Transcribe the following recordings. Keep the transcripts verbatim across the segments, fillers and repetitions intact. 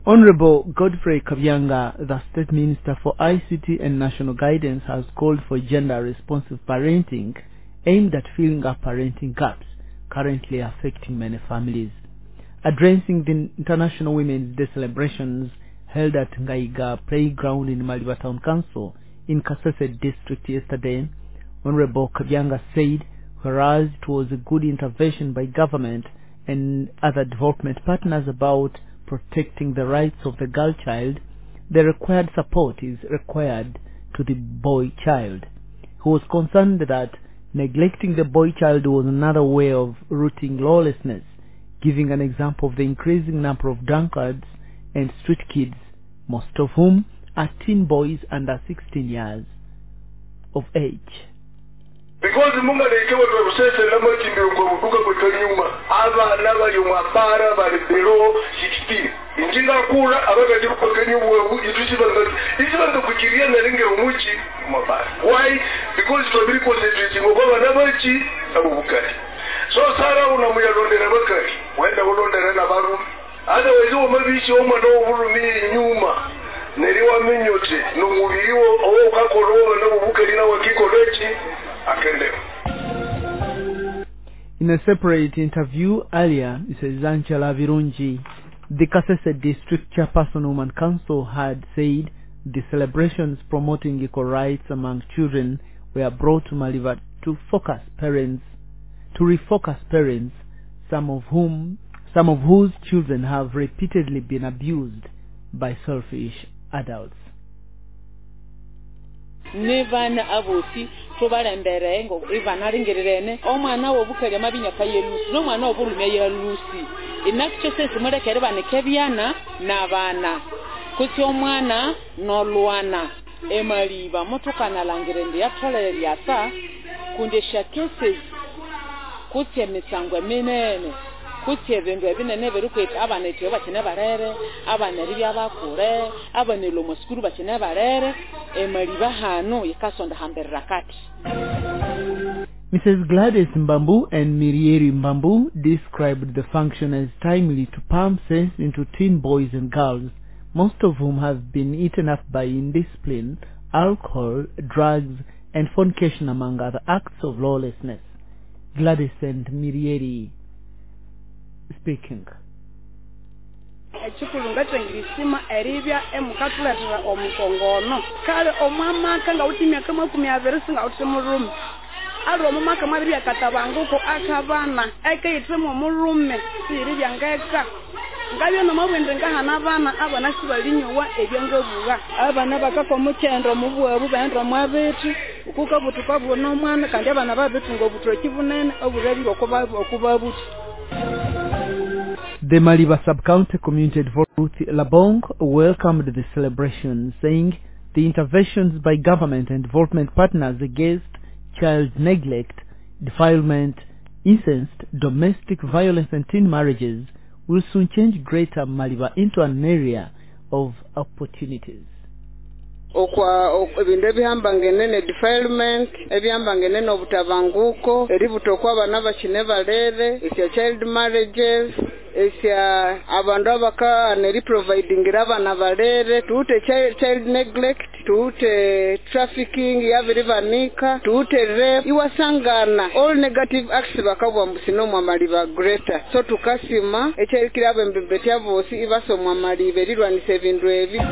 Honorable Godfrey Kabyanga, the State Minister for I C T and National Guidance, has called for gender-responsive parenting aimed at filling up parenting gaps currently affecting many families. Addressing the International Women's Day celebrations held at Ngaiga Playground in Maliba Town Council in Kasese District yesterday, Honorable Kabyanga said whereas it was a good intervention by government and other development partners about protecting the rights of the girl child, the required support is required to the boy child. He was concerned that neglecting the boy child was another way of rooting lawlessness, giving an example of the increasing number of drunkards and street kids, most of whom are teen boys under sixteen years of age. Because munga lekewa tuwasese lama kimbe ukabuka kwa nyuma aba naba yumapara bali below sixteen injinga kula abaga jibu kwa nyuma itushibanga itushibanga kukiria na linge umuchi mabara. Why? Because tubiri concentrating kwa nabachi abubukari. So sara unamuyalondera bakari wenda ulondera na baru ada wezo mabishi oma no burumi nyuma neriwa minyote no mubiriwo owo kakoroba no bubukari na wakikolechi. In a separate interview earlier, Missus Zanchala Virunji, the Kasese District Chairperson Women Council, had said the celebrations promoting equal rights among children were brought to Maliva to focus parents, to refocus parents, some of whom, some of whose children have repeatedly been abused by selfish adults. Nevana avosi tobala mbere ngo ivana ringererene omwana wobukere mabinya kayelusi no mwana obulume yelusi inakcho sese murekere bane kebyana nabana kuti omwana no lwana emaliba motokana langirende yatolere lyasa kundesha cases kuti emisangwe minene kuti ebintu ebinene berukweta abana tiyo bakene barere abana ribi abakure abana lomo skuru bakene barere emaliba hano yakasonda hamberera kati. Missus Gladys Mbambu and Mirieri Mbambu described the function as timely to pump sense into teen boys and girls, most of whom have been eaten up by indiscipline, alcohol, drugs, and fornication, among other acts of lawlessness. Gladys and Mirieri speaking. Echikulunga chengirisima eribya emukatuletera omukongono kale omama kanga utimya kama kumya verisinga utimurume alo omama kama bya katabanguko akabana ekayitemo murume siribya ngeka ngabyo no mabwende ngahana abana abana sibalinyowa ebyangabuga abana bakako mukendo mubuwe bubendra mwabetu ukuka butuka bwono mwana kandi abana babetu ngo butro kibunene oburebi okubabu okubabuti. The Maliba Sub-County Community Advocate Labong welcomed the celebration, saying the interventions by government and development partners against child neglect, defilement, incest, domestic violence and teen marriages will soon change Greater Maliba into an area of opportunities. Okwa ebintu ebyambangenene defilement ebyambangenene obutabanguko eributokwa abana bakine balere isya child marriages isya abandu abaka neri providing abana balere tuute child, child neglect tuute trafficking yabiribanika tuute rape iwasangana all negative acts bakabwa mbusino mwa Maliba Greater so tukasima ekyerikira abembebetya bosi ibasomwa Maliba erirwanisa ebintu ebi.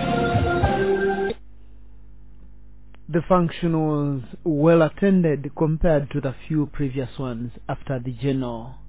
The function was well attended compared to the few previous ones after the general